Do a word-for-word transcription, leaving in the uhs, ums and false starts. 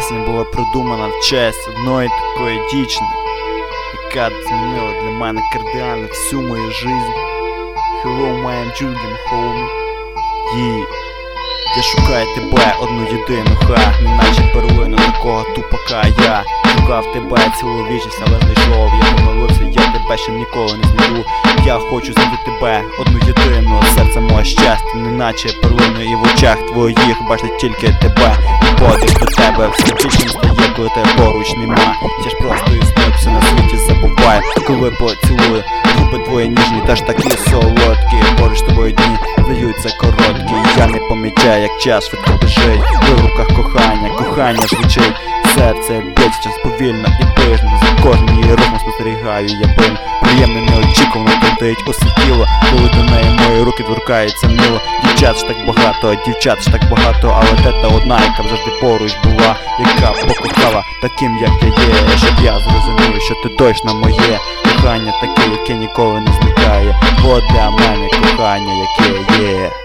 пісня була продумана в честь одної такої дівчини, яка змінила для мене кардинально всю мою жизнь. Hello, my I'm Julian, homie. Yeah. Я шукаю тебе, одну єдину, ха, неначе перлину такого тупака. Я шукав тебе цілу вічність, але знайшов. Я помилився, я тебе ще ніколи не знайду. Я хочу знайти тебе, одну єдину, серце моє щастя, неначе перлину, і в очах твоїх бачить тільки тебе. Подих до тебе все більше не стає, коли тебе поруч нема. Я ж просто існую, все на світі забуваю, коли поцілую. Губи твої ніжні, теж такі солодкі. Поруч з тобою дні здаються короткі. Я не помічаю, як час швидко біжить. В руках кохання, кохання звучить. Серце б'ється час повільно і пижно. За кожним її рухом спостерігаю я пильно. Приємно, неочікувано тендить усе тіло, коли до неї мої руки торкаються мило. Дівчат ж так багато, дівчат ж так багато, але те та одна, яка завжди поруч була, яка покохала таким, як я є. Щоб я зрозумів, що ти точно моє кохання таке, яке ніколи не зникає. Бо для мене кохання, яке є.